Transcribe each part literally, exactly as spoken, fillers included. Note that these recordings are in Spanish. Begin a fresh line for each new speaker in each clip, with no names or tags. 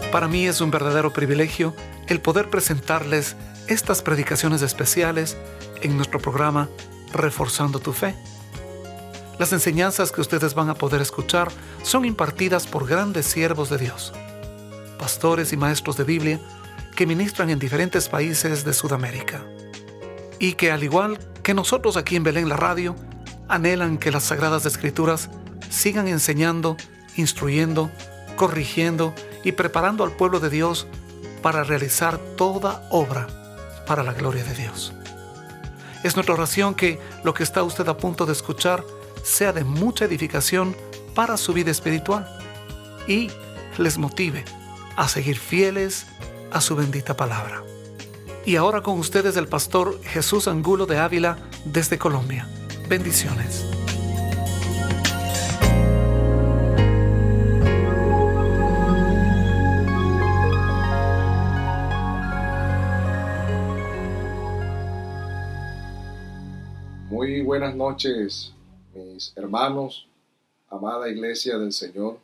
Para mí es un verdadero privilegio el poder presentarles estas predicaciones especiales en nuestro programa Reforzando tu Fe. Las enseñanzas que ustedes van a poder escuchar son impartidas por grandes siervos de Dios, pastores y maestros de Biblia que ministran en diferentes países de Sudamérica y que, al igual que nosotros aquí en Belén La Radio, anhelan que las Sagradas Escrituras sigan enseñando, instruyendo, corrigiendo y preparando al pueblo de Dios para realizar toda obra para la gloria de Dios. Es nuestra oración que lo que está usted a punto de escuchar sea de mucha edificación para su vida espiritual y les motive a seguir fieles a su bendita palabra. Y ahora con ustedes el pastor Jesús Angulo de Ávila desde Colombia. Bendiciones.
Muy buenas noches, mis hermanos, amada iglesia del Señor.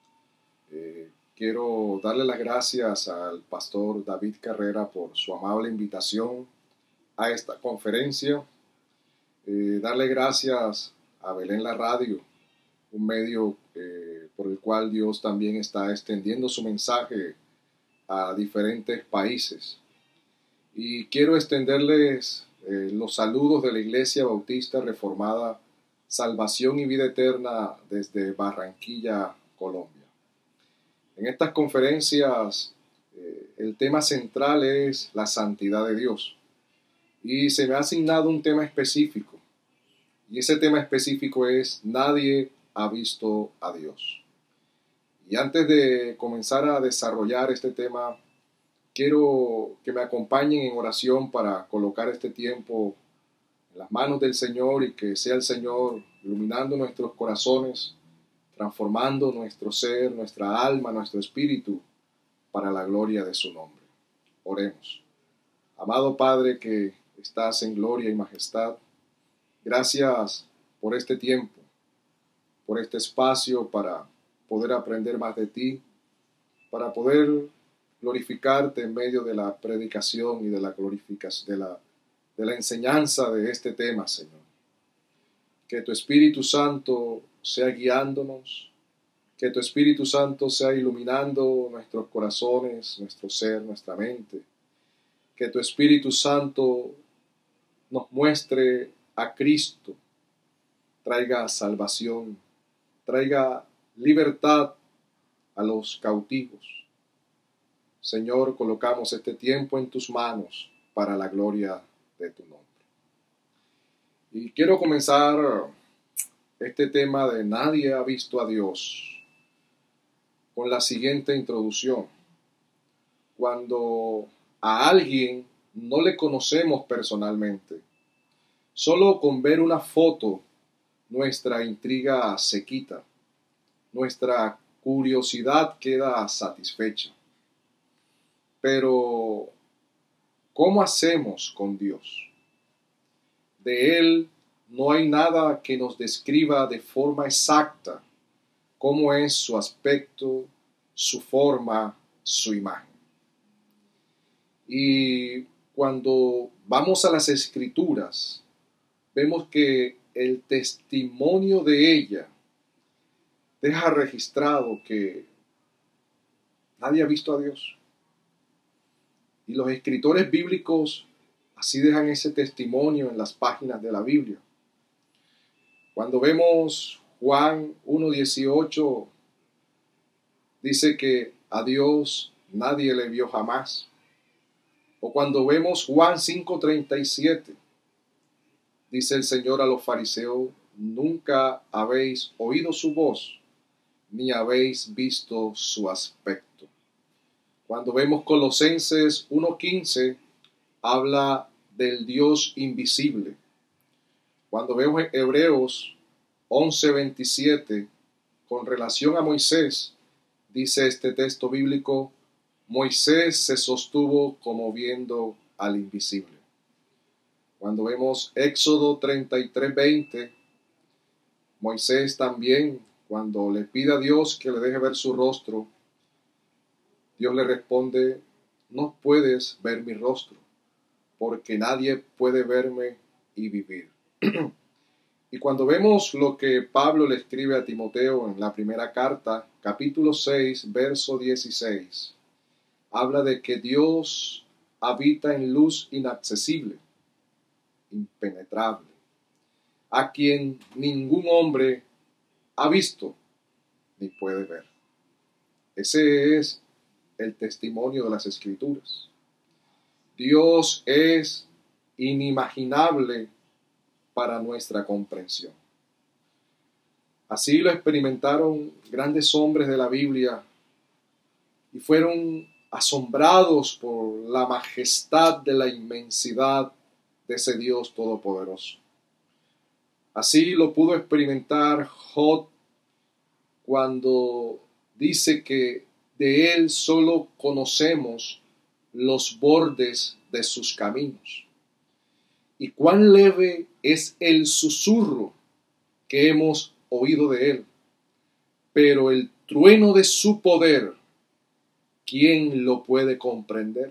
Eh, quiero darle las gracias al pastor David Carrera por su amable invitación a esta conferencia. Eh, darle gracias a Belén La Radio, un medio eh, por el cual Dios también está extendiendo su mensaje a diferentes países. Y quiero extenderles Eh, los saludos de la Iglesia Bautista Reformada Salvación y Vida Eterna desde Barranquilla, Colombia. En estas conferencias eh, el tema central es la santidad de Dios y se me ha asignado un tema específico, y ese tema específico es: nadie ha visto a Dios. Y antes de comenzar a desarrollar este tema, quiero que me acompañen en oración para colocar este tiempo en las manos del Señor y que sea el Señor iluminando nuestros corazones, transformando nuestro ser, nuestra alma, nuestro espíritu para la gloria de su nombre. Oremos. Amado Padre que estás en gloria y majestad, gracias por este tiempo, por este espacio para poder aprender más de ti, para poder glorificarte en medio de la predicación y de la glorificación, de la, de la enseñanza de este tema, Señor. Que tu Espíritu Santo sea guiándonos, que tu Espíritu Santo sea iluminando nuestros corazones, nuestro ser, nuestra mente. Que tu Espíritu Santo nos muestre a Cristo, traiga salvación, traiga libertad a los cautivos. Señor, colocamos este tiempo en tus manos para la gloria de tu nombre. Y quiero comenzar este tema de nadie ha visto a Dios con la siguiente introducción. Cuando a alguien no le conocemos personalmente, solo con ver una foto nuestra intriga se quita, nuestra curiosidad queda satisfecha. Pero, ¿cómo hacemos con Dios? De Él no hay nada que nos describa de forma exacta cómo es su aspecto, su forma, su imagen. Y cuando vamos a las Escrituras, vemos que el testimonio de ella deja registrado que nadie ha visto a Dios. Y los escritores bíblicos así dejan ese testimonio en las páginas de la Biblia. Cuando vemos Juan uno dieciocho, dice que a Dios nadie le vio jamás. O cuando vemos Juan cinco treinta y siete, dice el Señor a los fariseos: nunca habéis oído su voz, ni habéis visto su aspecto. Cuando vemos Colosenses uno quince, habla del Dios invisible. Cuando vemos Hebreos once veintisiete, con relación a Moisés, dice este texto bíblico: Moisés se sostuvo como viendo al invisible. Cuando vemos Éxodo treinta y tres veinte, Moisés también, cuando le pide a Dios que le deje ver su rostro, Dios le responde, no puedes ver mi rostro, porque nadie puede verme y vivir. Y cuando vemos lo que Pablo le escribe a Timoteo en la primera carta, capítulo seis, verso dieciséis, habla de que Dios habita en luz inaccesible, impenetrable, a quien ningún hombre ha visto ni puede ver. Ese es el testimonio de las Escrituras. Dios es inimaginable para nuestra comprensión. Así lo experimentaron grandes hombres de la Biblia y fueron asombrados por la majestad de la inmensidad de ese Dios todopoderoso. Así lo pudo experimentar Job cuando dice que de él solo conocemos los bordes de sus caminos. Y cuán leve es el susurro que hemos oído de él. Pero el trueno de su poder, ¿quién lo puede comprender?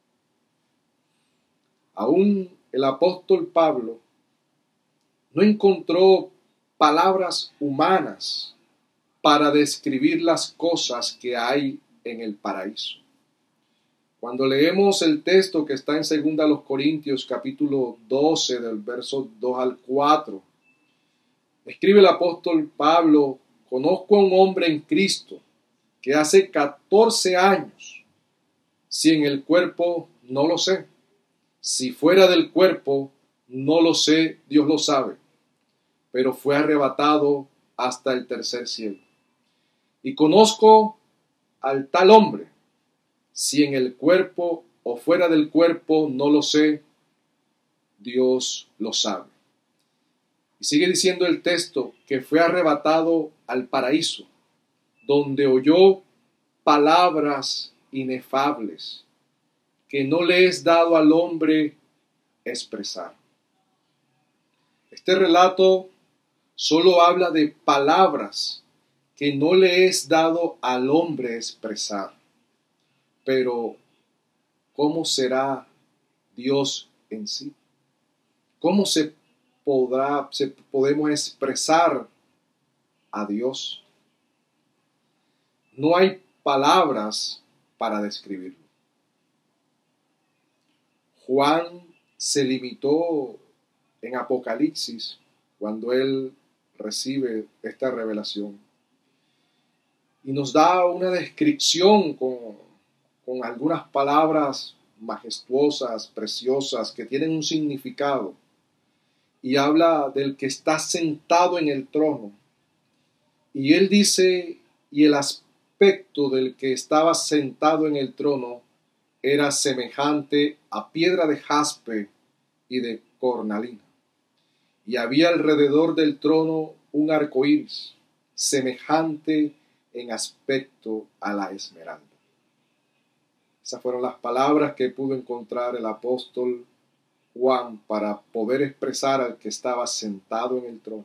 Aún el apóstol Pablo no encontró palabras humanas para describir las cosas que hay en el paraíso. Cuando leemos el texto que está en segunda los Corintios, capítulo doce, del verso dos al cuatro, escribe el apóstol Pablo, conozco a un hombre en Cristo que hace catorce años, si en el cuerpo no lo sé, si fuera del cuerpo no lo sé, Dios lo sabe, pero fue arrebatado hasta el tercer cielo. Y conozco al tal hombre, si en el cuerpo o fuera del cuerpo no lo sé, Dios lo sabe. Y sigue diciendo el texto que fue arrebatado al paraíso, donde oyó palabras inefables que no le es dado al hombre expresar. Este relato solo habla de palabras que no le es dado al hombre expresar. Pero, ¿cómo será Dios en sí? ¿Cómo se podrá, se, podemos expresar a Dios? No hay palabras para describirlo. Juan se limitó en Apocalipsis cuando él recibe esta revelación y nos da una descripción con, con algunas palabras majestuosas, preciosas, que tienen un significado, y habla del que está sentado en el trono, y él dice, y el aspecto del que estaba sentado en el trono era semejante a piedra de jaspe y de cornalina. Y había alrededor del trono un arco iris, semejante en aspecto a la esmeralda. Esas fueron las palabras que pudo encontrar el apóstol Juan para poder expresar al que estaba sentado en el trono.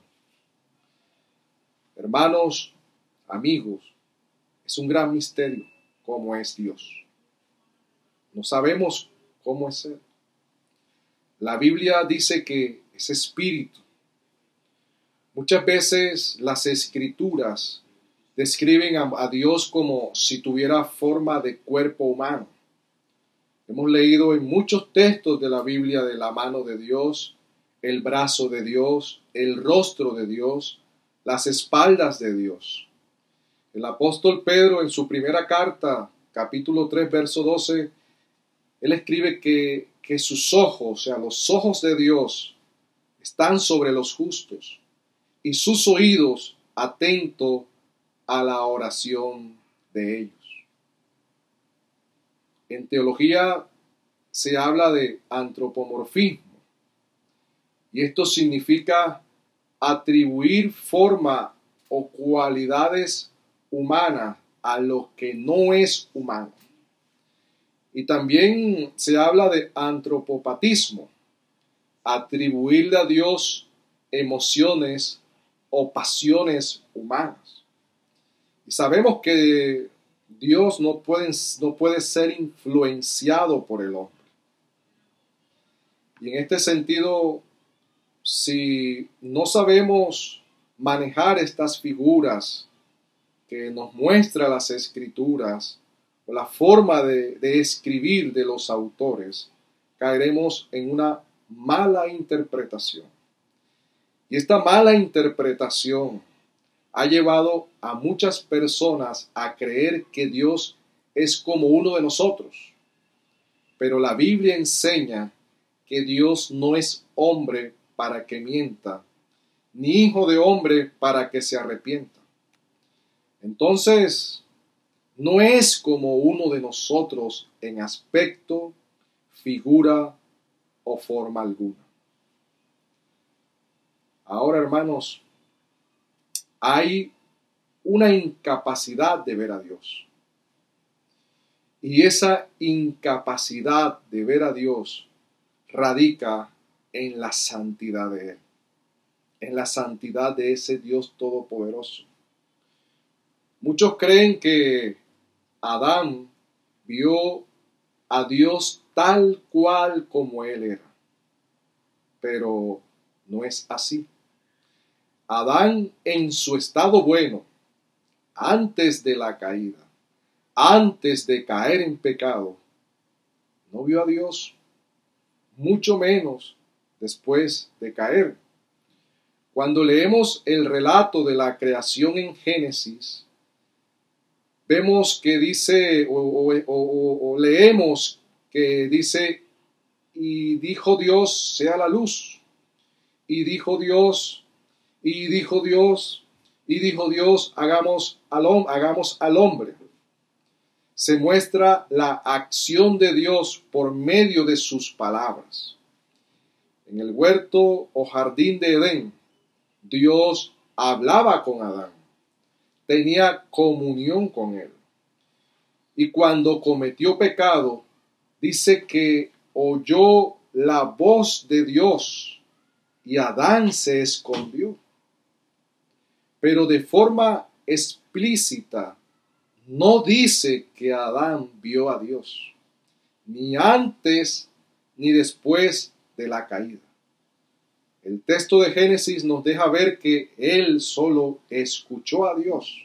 Hermanos, amigos, es un gran misterio cómo es Dios. No sabemos cómo es Él. La Biblia dice que es espíritu. Muchas veces las escrituras describen a, a Dios como si tuviera forma de cuerpo humano. Hemos leído en muchos textos de la Biblia de la mano de Dios, el brazo de Dios, el rostro de Dios, las espaldas de Dios. El apóstol Pedro en su primera carta, capítulo tres, verso doce, él escribe que, que sus ojos, o sea, los ojos de Dios, están sobre los justos y sus oídos atentos a la oración de ellos. En teología se habla de antropomorfismo, y esto significa atribuir forma o cualidades humanas a lo que no es humano. Y también se habla de antropopatismo, atribuirle a Dios emociones o pasiones humanas. Y sabemos que Dios no puede, no puede ser influenciado por el hombre. Y en este sentido, si no sabemos manejar estas figuras que nos muestra las escrituras o la forma de, de escribir de los autores, caeremos en una mala interpretación. Y esta mala interpretación ha llevado a muchas personas a creer que Dios es como uno de nosotros. Pero la Biblia enseña que Dios no es hombre para que mienta, ni hijo de hombre para que se arrepienta. Entonces, no es como uno de nosotros en aspecto, figura o forma alguna. Ahora, hermanos, hay una incapacidad de ver a Dios. Y esa incapacidad de ver a Dios radica en la santidad de Él, en la santidad de ese Dios todopoderoso. Muchos creen que Adán vio a Dios tal cual como Él era, pero no es así. Adán en su estado bueno, antes de la caída, antes de caer en pecado, no vio a Dios, mucho menos después de caer. Cuando leemos el relato de la creación en Génesis, vemos que dice, o, o, o, o leemos que dice, y dijo Dios, sea la luz, y dijo Dios, y dijo Dios, y dijo Dios, hagamos al, hagamos al hombre. Se muestra la acción de Dios por medio de sus palabras. En el huerto o jardín de Edén, Dios hablaba con Adán, tenía comunión con él. Y cuando cometió pecado, dice que oyó la voz de Dios y Adán se escondió. Pero de forma explícita, no dice que Adán vio a Dios, ni antes ni después de la caída. El texto de Génesis nos deja ver que él solo escuchó a Dios.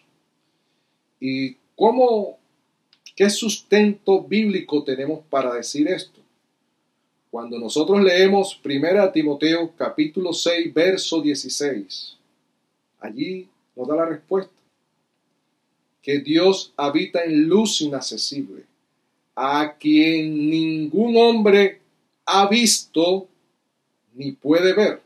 ¿Y cómo, qué sustento bíblico tenemos para decir esto? Cuando nosotros leemos primera Timoteo capítulo seis, verso dieciséis, allí nos da la respuesta. Que Dios habita en luz inaccesible, a quien ningún hombre ha visto ni puede ver.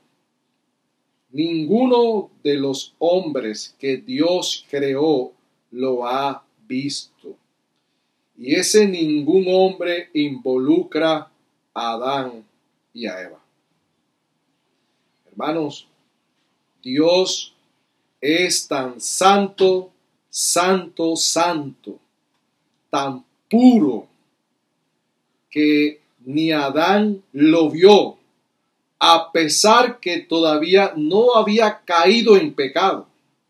Ninguno de los hombres que Dios creó lo ha visto. Y ese ningún hombre involucra a Adán y a Eva. Hermanos, Dios es tan santo, santo, santo, tan puro, que ni Adán lo vio, a pesar que todavía no había caído en pecado.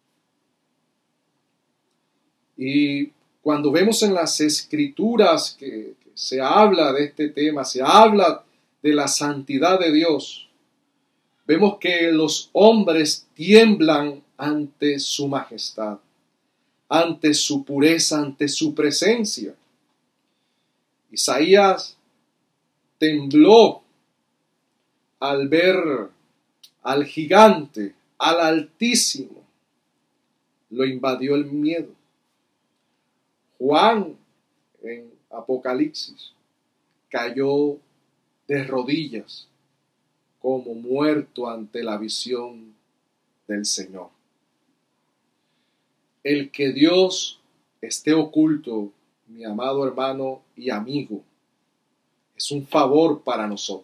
Y cuando vemos en las escrituras que, que se habla de este tema, se habla de la santidad de Dios, vemos que los hombres tiemblan ante su majestad, ante su pureza, ante su presencia. Isaías tembló al ver al gigante, al Altísimo. Lo invadió el miedo. Juan, en Apocalipsis, cayó de rodillas como muerto ante la visión del Señor. El que Dios esté oculto, mi amado hermano y amigo, es un favor para nosotros.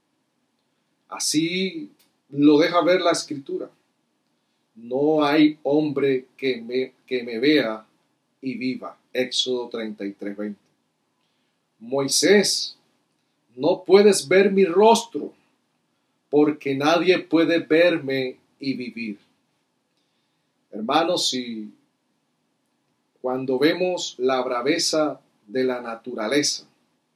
Así lo deja ver la Escritura. No hay hombre que me, que me vea y viva. Éxodo treinta y tres, veinte. Moisés, no puedes ver mi rostro, porque nadie puede verme y vivir. Hermanos, si cuando vemos la braveza de la naturaleza,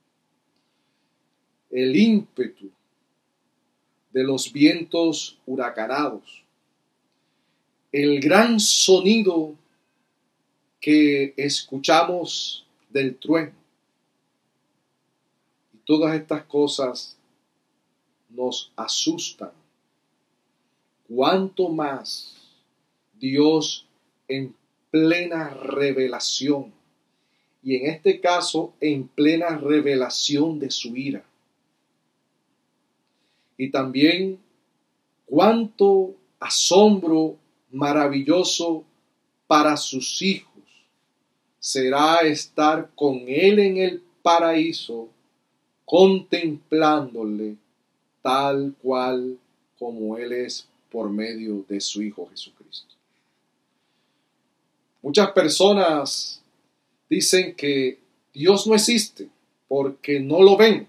el ímpetu de los vientos huracanados, el gran sonido que escuchamos del trueno. Y todas estas cosas nos asustan. Cuánto más Dios en plena revelación, y en este caso en plena revelación de su ira. Y también cuánto asombro maravilloso para sus hijos será estar con Él en el paraíso, contemplándole tal cual como Él es por medio de su Hijo Jesucristo. Muchas personas dicen que Dios no existe porque no lo ven,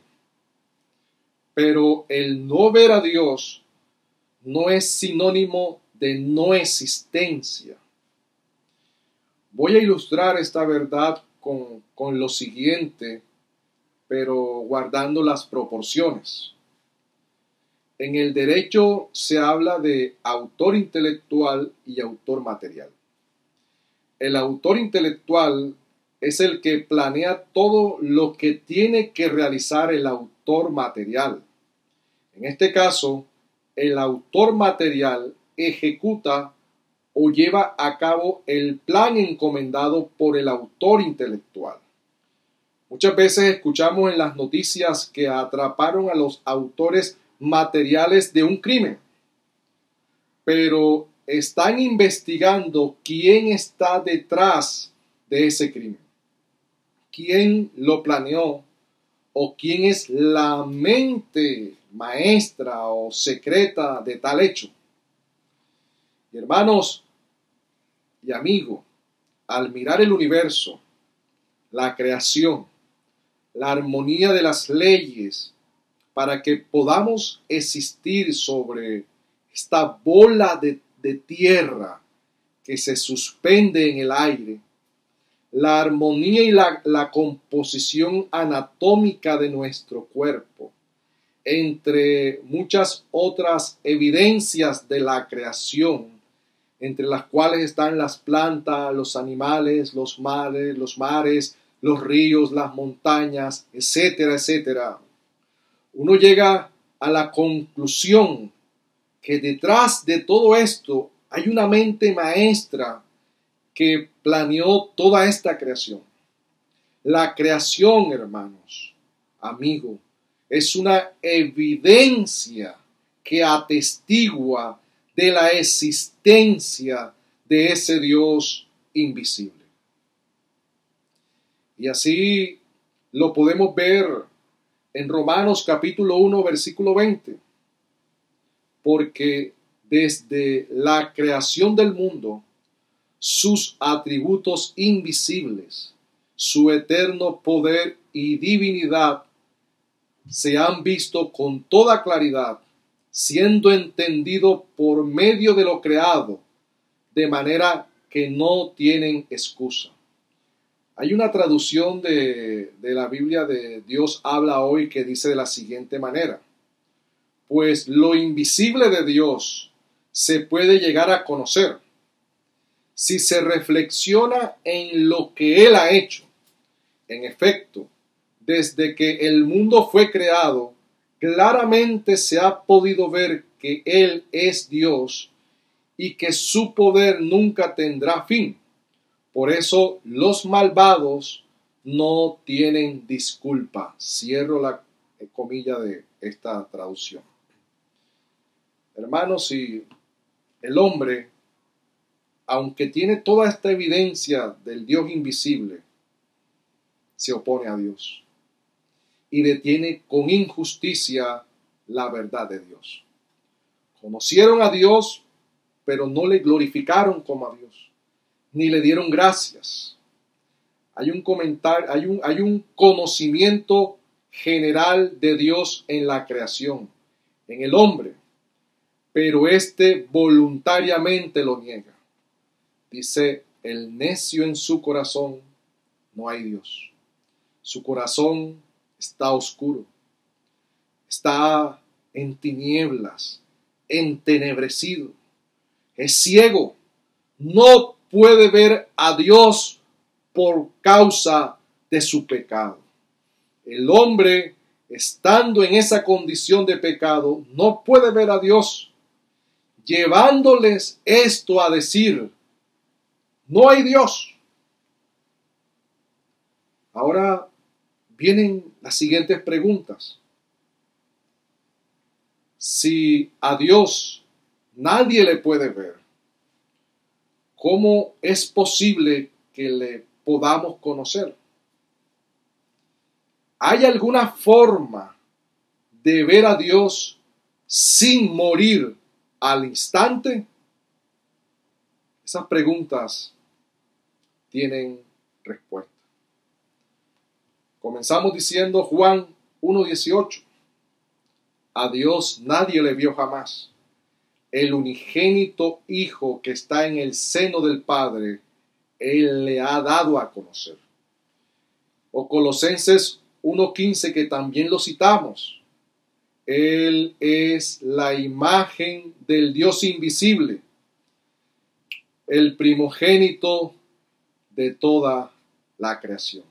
pero el no ver a Dios no es sinónimo de no existencia. Voy a ilustrar esta verdad con, con lo siguiente, pero guardando las proporciones. En el derecho se habla de autor intelectual y autor material. El autor intelectual es el que planea todo lo que tiene que realizar el autor material. En este caso, el autor material ejecuta o lleva a cabo el plan encomendado por el autor intelectual. Muchas veces escuchamos en las noticias que atraparon a los autores materiales de un crimen, pero están investigando quién está detrás de ese crimen, quién lo planeó o quién es la mente maestra o secreta de tal hecho. Y hermanos y amigos, al mirar el universo, la creación, la armonía de las leyes, para que podamos existir sobre esta bola de, de tierra que se suspende en el aire, la armonía y la, la composición anatómica de nuestro cuerpo, entre muchas otras evidencias de la creación, entre las cuales están las plantas, los animales, los mares, los mares, los ríos, las montañas, etcétera, etcétera. Uno llega a la conclusión que detrás de todo esto hay una mente maestra que planeó toda esta creación. La creación, hermanos, amigos, es una evidencia que atestigua de la existencia de ese Dios invisible. Y así lo podemos ver en Romanos capítulo uno, versículo veinte. Porque desde la creación del mundo, sus atributos invisibles, su eterno poder y divinidad se han visto con toda claridad, siendo entendido por medio de lo creado, de manera que no tienen excusa. Hay una traducción de, de la Biblia de Dios habla hoy que dice de la siguiente manera: pues lo invisible de Dios se puede llegar a conocer si se reflexiona en lo que Él ha hecho. En efecto, desde que el mundo fue creado, claramente se ha podido ver que Él es Dios y que su poder nunca tendrá fin. Por eso los malvados no tienen disculpa. Cierro la comilla de esta traducción. Hermanos, si el hombre, aunque tiene toda esta evidencia del Dios invisible, se opone a Dios y detiene con injusticia la verdad de Dios. Conocieron a Dios, pero no le glorificaron como a Dios, ni le dieron gracias. Hay un comentario, hay un, hay un conocimiento general de Dios en la creación, en el hombre, pero éste voluntariamente lo niega. Dice el necio en su corazón, no hay Dios. Su corazón está oscuro, está en tinieblas, entenebrecido, es ciego, no puede ver a Dios por causa de su pecado. El hombre, estando en esa condición de pecado, no puede ver a Dios, llevándoles esto a decir, no hay Dios. Ahora vienen las siguientes preguntas. Si a Dios nadie le puede ver, ¿cómo es posible que le podamos conocer? ¿Hay alguna forma de ver a Dios sin morir al instante? Esas preguntas tienen respuesta. Comenzamos diciendo Juan uno dieciocho. A Dios nadie le vio jamás. El unigénito Hijo que está en el seno del Padre, Él le ha dado a conocer. O Colosenses uno quince, que también lo citamos. Él es la imagen del Dios invisible, el primogénito de toda la creación.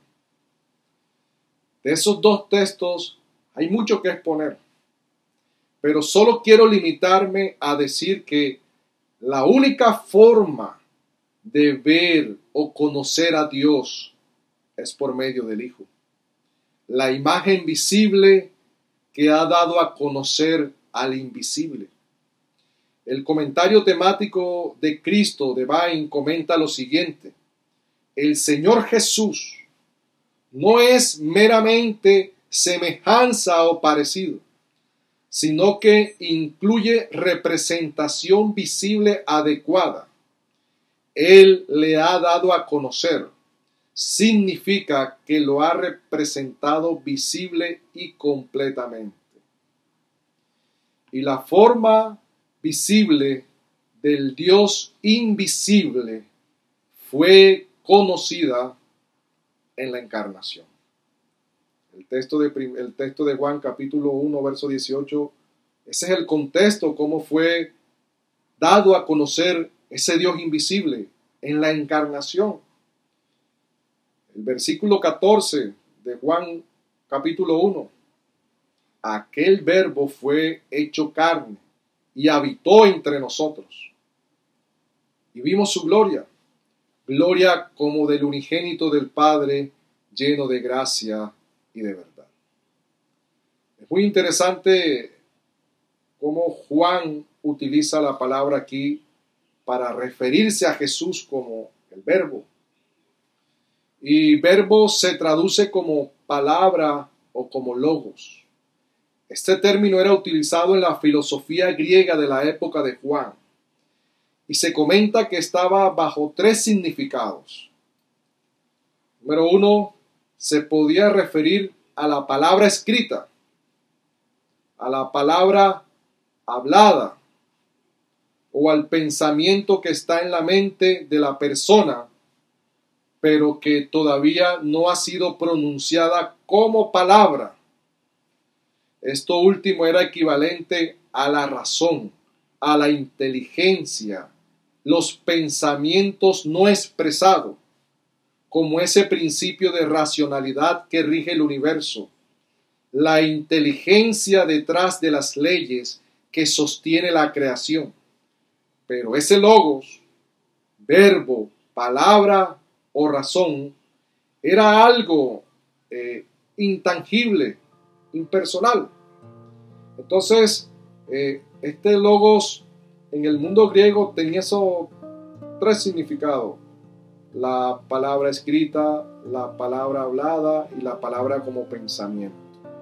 De esos dos textos hay mucho que exponer, pero solo quiero limitarme a decir que la única forma de ver o conocer a Dios es por medio del Hijo. La imagen visible que ha dado a conocer al invisible. El comentario temático de Cristo de Vine comenta lo siguiente: el Señor Jesús no es meramente semejanza o parecido, sino que incluye representación visible adecuada. Él le ha dado a conocer. Significa que lo ha representado visible y completamente. Y la forma visible del Dios invisible fue conocida en la encarnación. El texto de, el texto de Juan capítulo uno, verso dieciocho, ese es el contexto, cómo fue dado a conocer ese Dios invisible en la encarnación. El versículo catorce de Juan capítulo uno. Aquel verbo fue hecho carne y habitó entre nosotros. Y vimos su gloria, gloria como del unigénito del Padre, lleno de gracia y de verdad. Es muy interesante cómo Juan utiliza la palabra aquí para referirse a Jesús como el verbo. Y verbo se traduce como palabra o como logos. Este término era utilizado en la filosofía griega de la época de Juan. Y se comenta que estaba bajo tres significados. Número uno, se podía referir a la palabra escrita, a la palabra hablada o al pensamiento que está en la mente de la persona, pero que todavía no ha sido pronunciada como palabra. Esto último era equivalente a la razón, a la inteligencia, los pensamientos no expresados, como ese principio de racionalidad que rige el universo, la inteligencia detrás de las leyes que sostiene la creación. Pero ese logos, verbo, palabra o razón, era algo eh, intangible, impersonal. Entonces, eh, este logos en el mundo griego tenía esos tres significados: la palabra escrita, la palabra hablada y la palabra como pensamiento.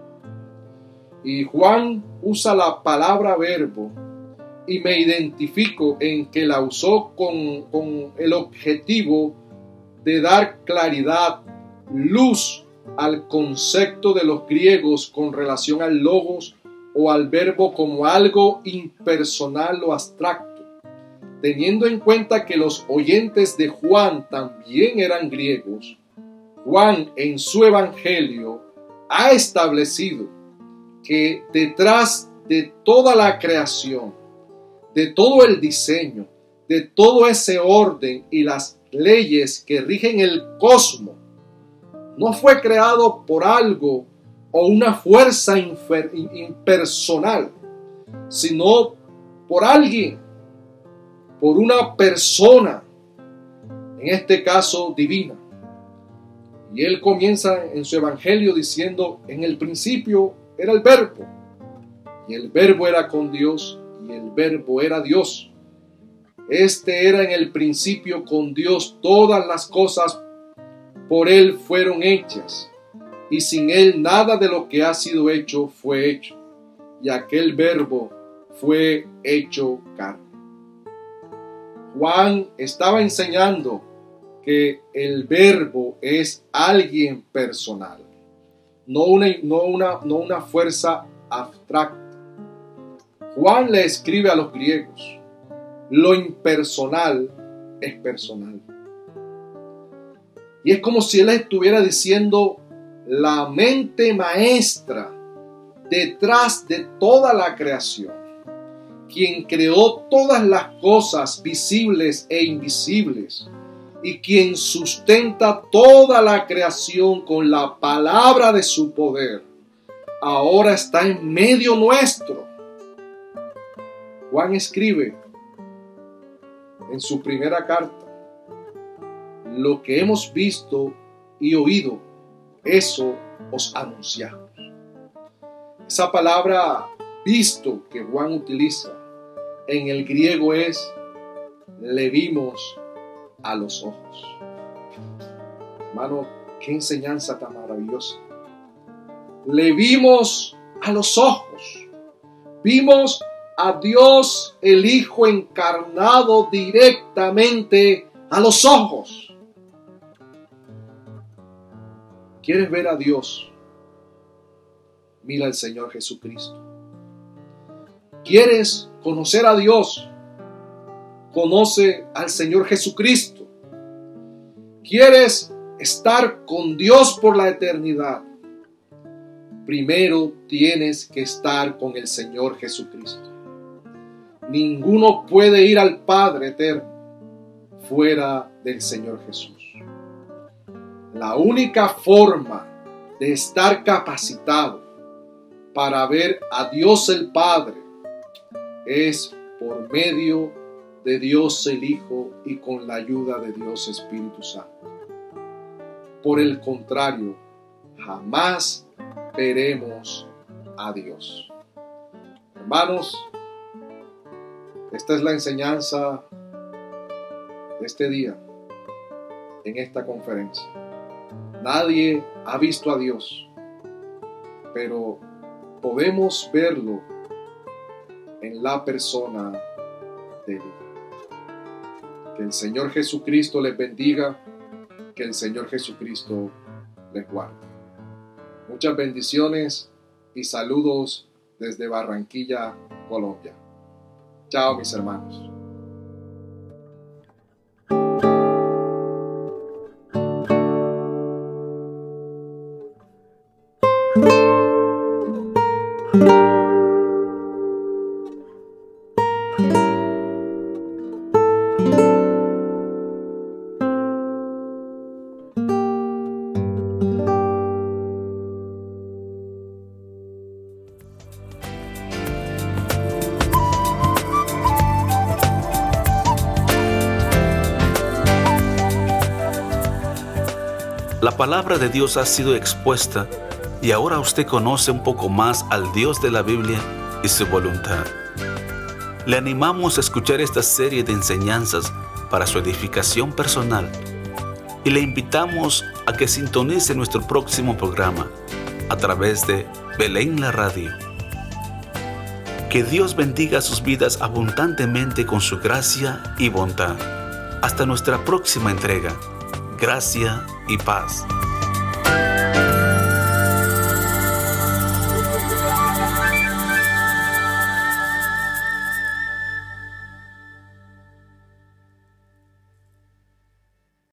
Y Juan usa la palabra verbo y me identifico en que la usó con, con el objetivo de dar claridad, luz al concepto de los griegos con relación al logos o al verbo como algo impersonal o abstracto, teniendo en cuenta que los oyentes de Juan también eran griegos, Juan en su evangelio ha establecido que detrás de toda la creación, de todo el diseño, de todo ese orden y las leyes que rigen el cosmos, no fue creado por algo o una fuerza infer- impersonal, sino por alguien, por una persona, en este caso divina. Y él comienza en su evangelio diciendo: en el principio era el verbo, y el verbo era con Dios, y el verbo era Dios. Este era en el principio con Dios. Todas las cosas por él fueron hechas, y sin él nada de lo que ha sido hecho fue hecho. Y aquel verbo fue hecho carne. Juan estaba enseñando que el verbo es alguien personal, no una, no una, no una fuerza abstracta. Juan le escribe a los griegos: lo impersonal es personal. Y es como si él estuviera diciendo: la mente maestra detrás de toda la creación, quien creó todas las cosas visibles e invisibles, y quien sustenta toda la creación con la palabra de su poder, ahora está en medio nuestro. Juan escribe en su primera carta: lo que hemos visto y oído, eso os anunciamos. Esa palabra visto que Juan utiliza en el griego es: le vimos a los ojos. Hermano, qué enseñanza tan maravillosa. Le vimos a los ojos. Vimos a Dios el Hijo encarnado directamente a los ojos. ¿Quieres ver a Dios? Mira al Señor Jesucristo. ¿Quieres conocer a Dios? Conoce al Señor Jesucristo. ¿Quieres estar con Dios por la eternidad? Primero tienes que estar con el Señor Jesucristo. Ninguno puede ir al Padre eterno fuera del Señor Jesús. La única forma de estar capacitado para ver a Dios el Padre es por medio de Dios el Hijo y con la ayuda de Dios Espíritu Santo. Por el contrario, jamás veremos a Dios. Hermanos, esta es la enseñanza de este día en esta conferencia. Nadie ha visto a Dios, pero podemos verlo en la persona de Dios. Que el Señor Jesucristo les bendiga, que el Señor Jesucristo les guarde. Muchas bendiciones y saludos desde Barranquilla, Colombia. Chao, mis hermanos.
La palabra de Dios ha sido expuesta y ahora usted conoce un poco más al Dios de la Biblia y su voluntad. Le animamos a escuchar esta serie de enseñanzas para su edificación personal y le invitamos a que sintonice nuestro próximo programa a través de Belén la Radio. Que Dios bendiga sus vidas abundantemente con su gracia y bondad. Hasta nuestra próxima entrega. Gracia y paz.